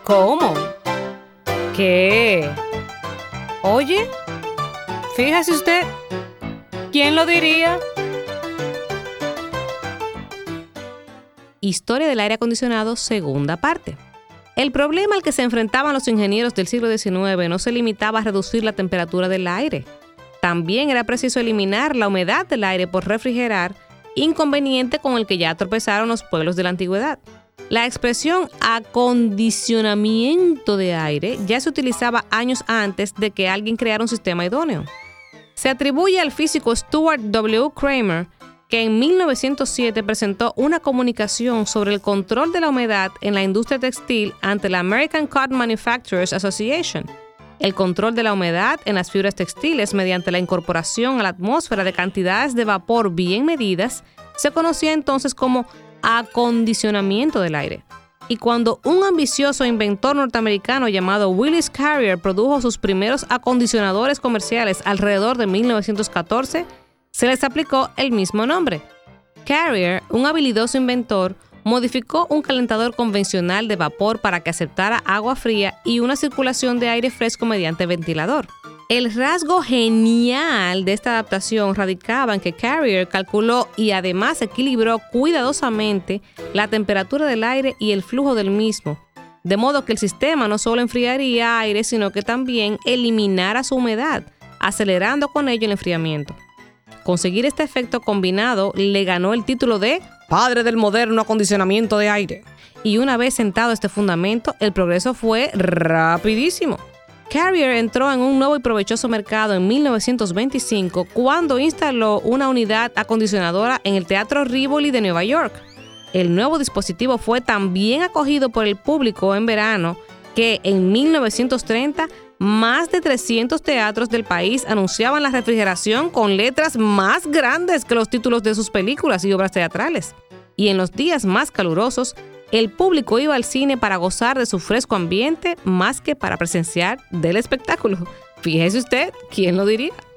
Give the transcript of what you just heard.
¿Cómo? ¿Qué? Oye, fíjese usted, ¿quién lo diría? Historia del aire acondicionado, segunda parte. El problema al que se enfrentaban los ingenieros del siglo XIX no se limitaba a reducir la temperatura del aire. También era preciso eliminar la humedad del aire por refrigerar, inconveniente con el que ya tropezaron los pueblos de la antigüedad. La expresión acondicionamiento de aire ya se utilizaba años antes de que alguien creara un sistema idóneo. Se atribuye al físico Stuart W. Kramer que en 1907 presentó una comunicación sobre el control de la humedad en la industria textil ante la American Cotton Manufacturers Association. El control de la humedad en las fibras textiles mediante la incorporación a la atmósfera de cantidades de vapor bien medidas se conocía entonces como acondicionamiento del aire. Y cuando un ambicioso inventor norteamericano llamado Willis Carrier produjo sus primeros acondicionadores comerciales alrededor de 1914, se les aplicó el mismo nombre. Carrier, un habilidoso inventor, modificó un calentador convencional de vapor para que aceptara agua fría y una circulación de aire fresco mediante ventilador. El rasgo genial de esta adaptación radicaba en que Carrier calculó y además equilibró cuidadosamente la temperatura del aire y el flujo del mismo, de modo que el sistema no solo enfriaría aire, sino que también eliminara su humedad, acelerando con ello el enfriamiento. Conseguir este efecto combinado le ganó el título de padre del moderno acondicionamiento de aire. Y una vez sentado este fundamento, el progreso fue rapidísimo. Carrier entró en un nuevo y provechoso mercado en 1925 cuando instaló una unidad acondicionadora en el Teatro Rivoli de Nueva York. El nuevo dispositivo fue tan bien acogido por el público en verano que en 1930 más de 300 teatros del país anunciaban la refrigeración con letras más grandes que los títulos de sus películas y obras teatrales. Y en los días más calurosos, el público iba al cine para gozar de su fresco ambiente más que para presenciar del espectáculo. Fíjese usted, ¿quién lo diría?